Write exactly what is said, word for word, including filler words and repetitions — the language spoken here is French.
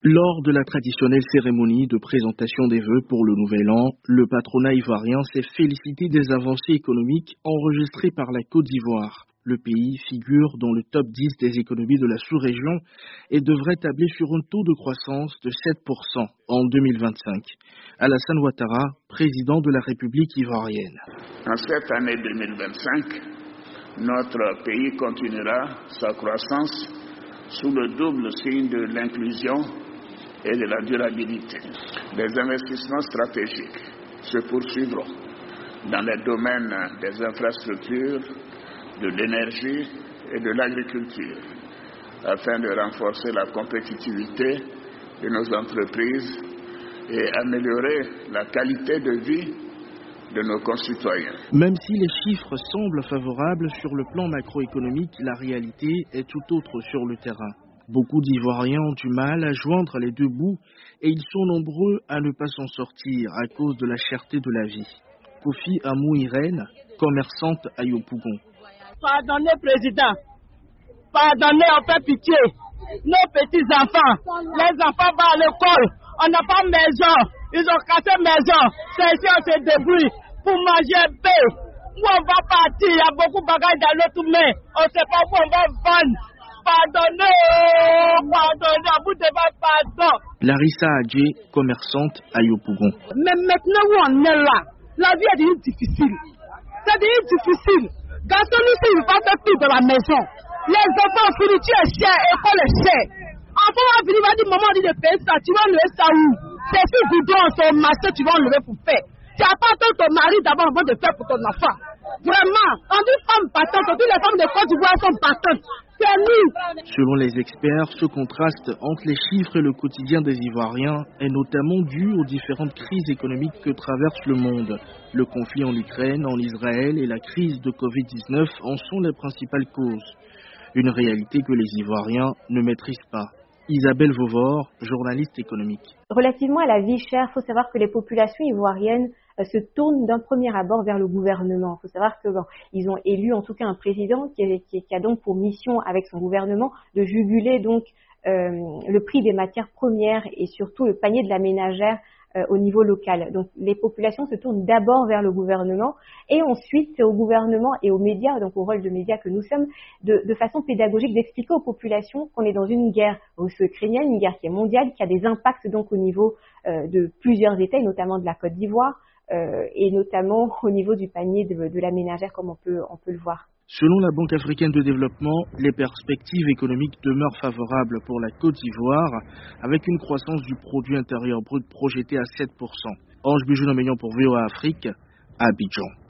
Lors de la traditionnelle cérémonie de présentation des vœux pour le nouvel an, le patronat ivoirien s'est félicité des avancées économiques enregistrées par la Côte d'Ivoire. Le pays figure dans le top dix des économies de la sous-région et devrait tabler sur un taux de croissance de sept pour cent en deux mille vingt-cinq. Alassane Ouattara, président de la République ivoirienne. En cette année deux mille vingt-cinq, notre pays continuera sa croissance sous le double signe de l'inclusion et de la durabilité. Les investissements stratégiques se poursuivront dans les domaines des infrastructures, de l'énergie et de l'agriculture, afin de renforcer la compétitivité de nos entreprises et améliorer la qualité de vie de nos concitoyens. Même si les chiffres semblent favorables sur le plan macroéconomique, la réalité est tout autre sur le terrain. Beaucoup d'Ivoiriens ont du mal à joindre les deux bouts et ils sont nombreux à ne pas s'en sortir à cause de la cherté de la vie. Kofi Amou Irène, commerçante à Yopougon. Pardonnez, président. Pardonnez, on fait pitié. Nos petits-enfants, les enfants vont à l'école. On n'a pas de maison. Ils ont cassé maison. C'est ici on se débrouille pour manger paix. Où on va partir, il y a beaucoup de bagages dans l'autre main. On ne sait pas où on va vendre. Pardonnez, pardonnez, à vous devez pardon. Larissa Adjé, commerçante à Yopougon. Mais maintenant où on est là, la vie est devenue difficile. C'est devenu difficile. Gaston ici, il va faire tout de la maison. Les enfants, fourniture est chère, école est chère. Enfant va venir, va dire, maman dit de payer ça, tu vas enlever ça où? C'est si bidon, son marché, tu vas enlever pour faire. Tu n'as pas ton mari d'abord avant de faire pour ton enfant. Vraiment, on dit femme battante, toutes les femmes de Côte d'Ivoire sont battantes. C'est nous. Selon les experts, ce contraste entre les chiffres et le quotidien des Ivoiriens est notamment dû aux différentes crises économiques que traverse le monde. Le conflit en Ukraine, en Israël et la crise de covid dix-neuf en sont les principales causes. Une réalité que les Ivoiriens ne maîtrisent pas. Isabelle Vauvor, journaliste économique. Relativement à la vie chère, il faut savoir que les populations ivoiriennes euh, se tournent d'un premier abord vers le gouvernement. Il faut savoir que bon, ils ont élu en tout cas un président qui, est, qui, qui a donc pour mission avec son gouvernement de juguler donc euh, le prix des matières premières et surtout le panier de la ménagère euh, au niveau local. Donc les populations se tournent d'abord vers le gouvernement et ensuite c'est au gouvernement et aux médias, donc au rôle de médias que nous sommes, de, de façon pédagogique d'expliquer aux populations qu'on est dans une guerre russo-ukrainienne, une guerre qui est mondiale, qui a des impacts donc au niveau euh, de plusieurs États, et notamment de la Côte d'Ivoire euh, et notamment au niveau du panier de, de la ménagère comme on peut, on peut le voir. Selon la Banque africaine de développement, les perspectives économiques demeurent favorables pour la Côte d'Ivoire, avec une croissance du produit intérieur brut projetée à sept pour cent. Ange Bijou Nomignon pour V O A Afrique, à Abidjan.